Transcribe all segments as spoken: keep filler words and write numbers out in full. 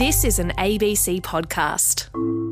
This is an A B C podcast.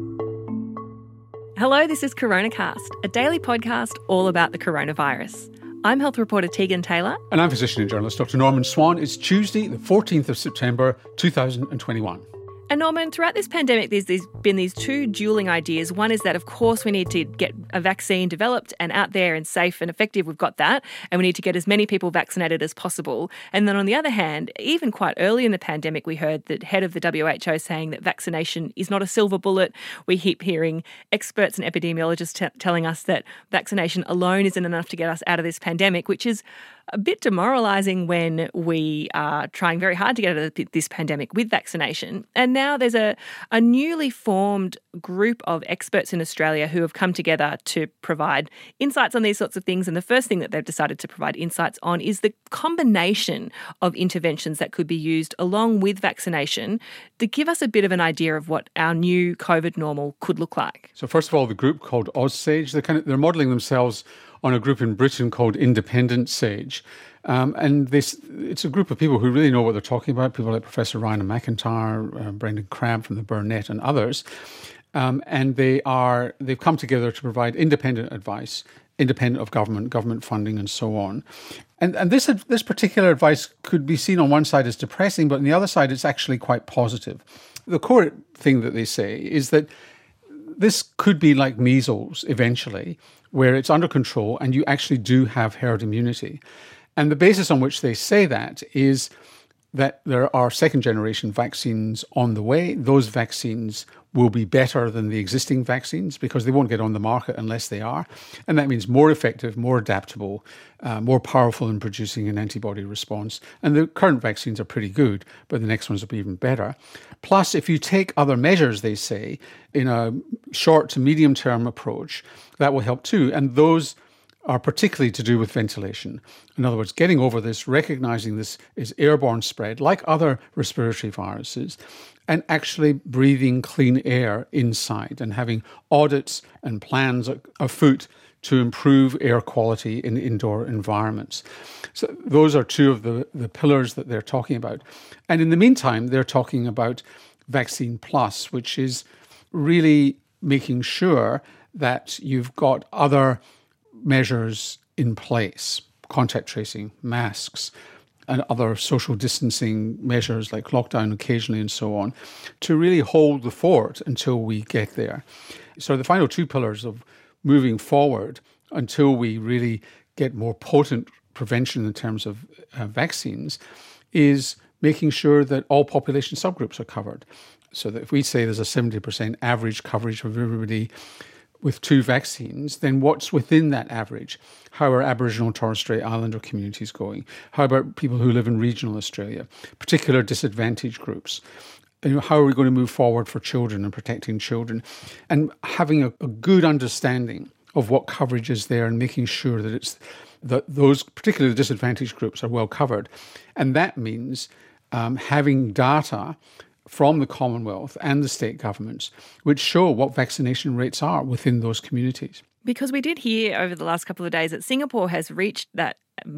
Hello, this is CoronaCast, a daily podcast all about the coronavirus. I'm health reporter Tegan Taylor. And I'm physician and journalist Doctor Norman Swan. It's Tuesday, the fourteenth of September, two thousand twenty-one. And Norman, throughout this pandemic, there's, there's been these two dueling ideas. One is that, of course, we need to get a vaccine developed and out there and safe and effective. We've got that. And we need to get as many people vaccinated as possible. And then on the other hand, even quite early in the pandemic, we heard the head of the W H O saying that vaccination is not a silver bullet. We keep hearing experts and epidemiologists t- telling us that vaccination alone isn't enough to get us out of this pandemic, which is a bit demoralising when we are trying very hard to get out of this pandemic with vaccination. And now there's a, a newly formed group of experts in Australia who have come together to provide insights on these sorts of things. And the first thing that they've decided to provide insights on is the combination of interventions that could be used along with vaccination to give us a bit of an idea of what our new COVID normal could look like. So first of all, the group called AusSage, they're, kind of, they're modelling themselves on a group in Britain called Independent Sage. Um, and this, it's a group of people who really know what they're talking about, people like Professor Ryan McIntyre, uh, Brendan Crabb from the Burnet and others. Um, and they are, they've come together to provide independent advice, independent of government, government funding and so on. And, and this, this particular advice could be seen on one side as depressing, but on the other side it's actually quite positive. The core thing that they say is that this could be like measles eventually, where it's under control and you actually do have herd immunity. And the basis on which they say that is that there are second-generation vaccines on the way. Those vaccines will be better than the existing vaccines because they won't get on the market unless they are. And that means more effective, more adaptable, uh, more powerful in producing an antibody response. And the current vaccines are pretty good, but the next ones will be even better. Plus, if you take other measures, they say, in a short to medium-term approach, that will help too. And those are particularly to do with ventilation. In other words, getting over this, recognising this is airborne spread, like other respiratory viruses, and actually breathing clean air inside and having audits and plans afoot to improve air quality in indoor environments. So those are two of the, the pillars that they're talking about. And in the meantime, they're talking about Vaccine Plus, which is really making sure that you've got other measures in place, contact tracing, masks, and other social distancing measures like lockdown occasionally and so on, to really hold the fort until we get there. So the final two pillars of moving forward until we really get more potent prevention in terms of uh, vaccines is making sure that all population subgroups are covered. So that if we say there's a seventy percent average coverage of everybody with two vaccines, then what's within that average? How are Aboriginal and Torres Strait Islander communities going? How about people who live in regional Australia, particular disadvantaged groups? You know, how are we going to move forward for children and protecting children? And having a, a good understanding of what coverage is there and making sure that it's that those particularly disadvantaged groups are well covered. And that means um, having data from the Commonwealth and the state governments, which show what vaccination rates are within those communities. Because we did hear over the last couple of days that Singapore has reached that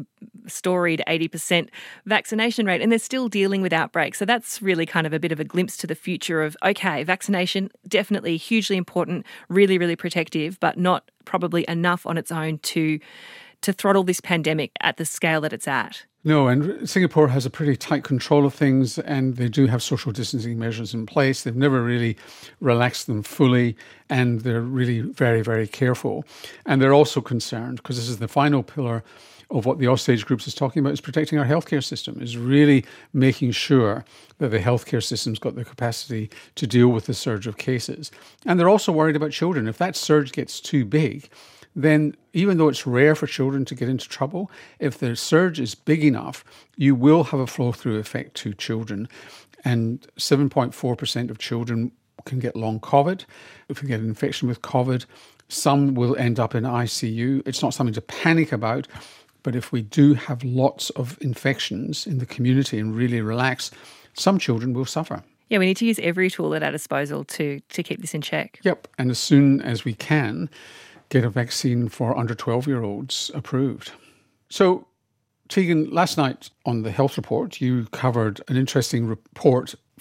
storied eighty percent vaccination rate and they're still dealing with outbreaks. So that's really kind of a bit of a glimpse to the future of, okay, vaccination, definitely hugely important, really, really protective, but not probably enough on its own to to throttle this pandemic at the scale that it's at. No, and Singapore has a pretty tight control of things and they do have social distancing measures in place. They've never really relaxed them fully and they're really very, very careful. And they're also concerned, because this is the final pillar of what the AusSage groups is talking about, is protecting our healthcare system, is really making sure that the healthcare system's got the capacity to deal with the surge of cases. And they're also worried about children. If that surge gets too big, then even though it's rare for children to get into trouble, if the surge is big enough, you will have a flow-through effect to children. And seven point four percent of children can get long COVID. If you get an infection with COVID, some will end up in I C U. It's not something to panic about, but if we do have lots of infections in the community and really relax, some children will suffer. Yeah, we need to use every tool at our disposal to, to keep this in check. Yep, and as soon as we can, get a vaccine for under twelve-year-olds approved. So, Tegan, last night on the Health Report, you covered an interesting report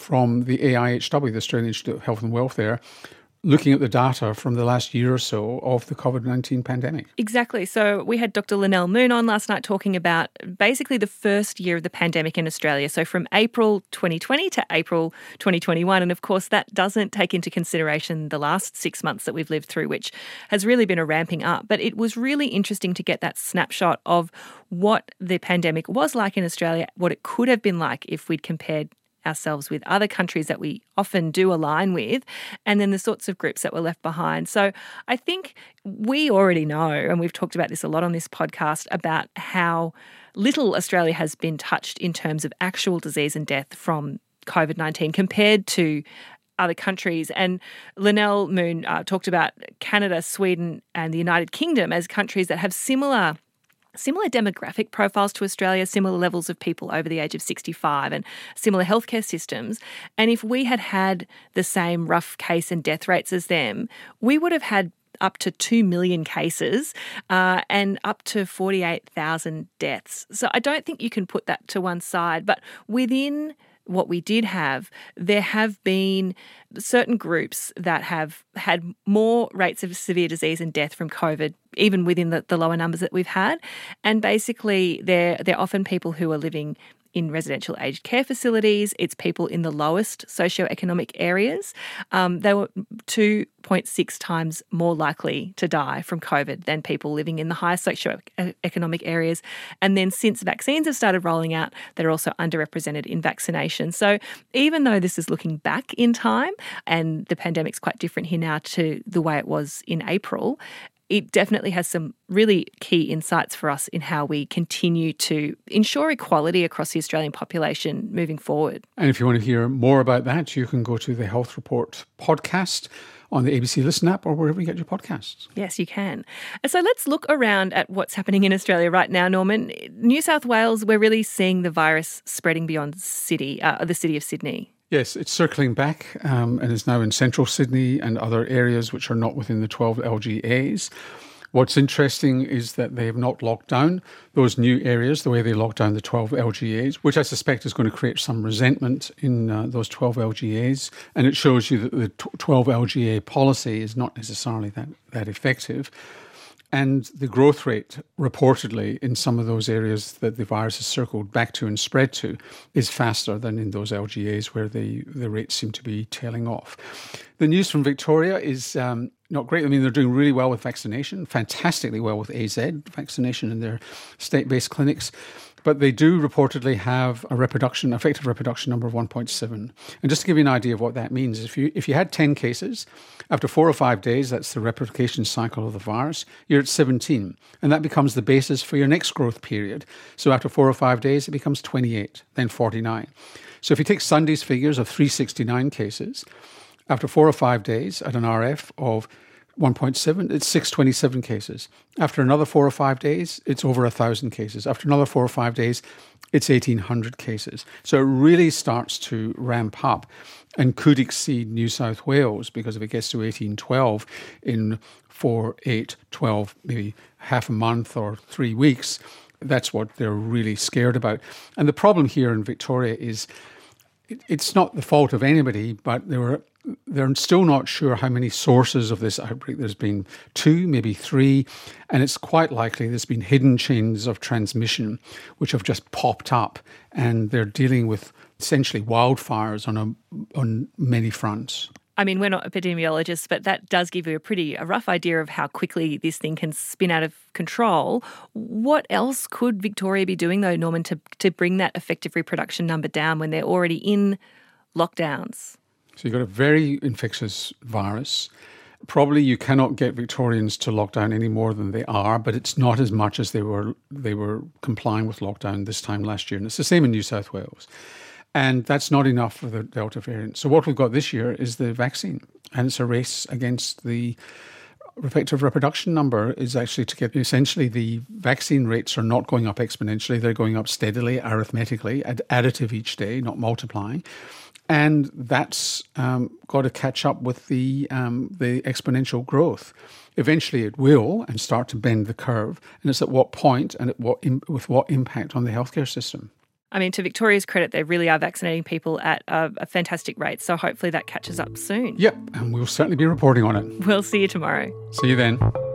from the A I H W, the Australian Institute of Health and Welfare, looking at the data from the last year or so of the COVID nineteen pandemic. Exactly. So we had Doctor Lynelle Moon on last night talking about basically the first year of the pandemic in Australia. So from April twenty twenty to April twenty twenty-one. And of course, that doesn't take into consideration the last six months that we've lived through, which has really been a ramping up. But it was really interesting to get that snapshot of what the pandemic was like in Australia, what it could have been like if we'd compared ourselves with other countries that we often do align with, and then the sorts of groups that were left behind. So I think we already know, and we've talked about this a lot on this podcast, about how little Australia has been touched in terms of actual disease and death from COVID nineteen compared to other countries. And Lynelle Moon uh, talked about Canada, Sweden and the United Kingdom as countries that have similar Similar demographic profiles to Australia, similar levels of people over the age of sixty-five and similar healthcare systems. And if we had had the same rough case and death rates as them, we would have had up to two million cases uh, and up to forty-eight thousand deaths. So I don't think you can put that to one side. But within what we did have, there have been certain groups that have had more rates of severe disease and death from COVID, even within the, the lower numbers that we've had. And basically, they're, they're often people who are living in residential aged care facilities. It's people in the lowest socioeconomic areas. Um, they were two point six times more likely to die from COVID than people living in the highest socioeconomic areas. And then since vaccines have started rolling out, they're also underrepresented in vaccination. So even though this is looking back in time and the pandemic's quite different here now to the way it was in April, it definitely has some really key insights for us in how we continue to ensure equality across the Australian population moving forward. And if you want to hear more about that, you can go to the Health Report podcast on the A B C Listen app or wherever you get your podcasts. Yes, you can. So let's look around at what's happening in Australia right now, Norman. New South Wales, we're really seeing the virus spreading beyond city, uh, the city of Sydney. Yes, it's circling back um, and is now in central Sydney and other areas which are not within the twelve L G As. What's interesting is that they have not locked down those new areas the way they locked down the twelve L G As, which I suspect is going to create some resentment in uh, those twelve L G As. And it shows you that the twelve L G A policy is not necessarily that, that effective. And the growth rate, reportedly, in some of those areas that the virus has circled back to and spread to is faster than in those L G As where the, the rates seem to be tailing off. The news from Victoria is um, not great. I mean, they're doing really well with vaccination, fantastically well with A Z vaccination in their state-based clinics. But they do reportedly have a reproduction, effective reproduction number of one point seven. And just to give you an idea of what that means, if you if you had ten cases, after four or five days, that's the replication cycle of the virus, you're at seventeen. And that becomes the basis for your next growth period. So after four or five days, it becomes twenty-eight, then forty-nine. So if you take Sunday's figures of three hundred sixty-nine cases, after four or five days at an R F of one point seven, it's six hundred twenty-seven cases. After another four or five days, it's over one thousand cases. After another four or five days, it's eighteen hundred cases. So it really starts to ramp up and could exceed New South Wales, because if it gets to eighteen, twelve in four, eight, twelve, maybe half a month or three weeks, that's what they're really scared about. And the problem here in Victoria is it's not the fault of anybody, but there were they're still not sure how many sources of this outbreak. There's been two, maybe three, and it's quite likely there's been hidden chains of transmission which have just popped up, and they're dealing with essentially wildfires on a, on many fronts. I mean, we're not epidemiologists, but that does give you a pretty a rough idea of how quickly this thing can spin out of control. What else could Victoria be doing, though, Norman, to, to bring that effective reproduction number down when they're already in lockdowns? So you've got a very infectious virus. Probably you cannot get Victorians to lock down any more than they are, but it's not as much as they were they were complying with lockdown this time last year. And it's the same in New South Wales. And that's not enough for the Delta variant. So what we've got this year is the vaccine. And it's a race against the effective reproduction number is actually to get, essentially the vaccine rates are not going up exponentially. They're going up steadily, arithmetically, additive each day, not multiplying. And that's um, got to catch up with the um, the exponential growth. Eventually it will, and start to bend the curve. And it's at what point and at what im- with what impact on the healthcare system. I mean, to Victoria's credit, they really are vaccinating people at a, a fantastic rate. So hopefully that catches up soon. Yep, and we'll certainly be reporting on it. We'll see you tomorrow. See you then.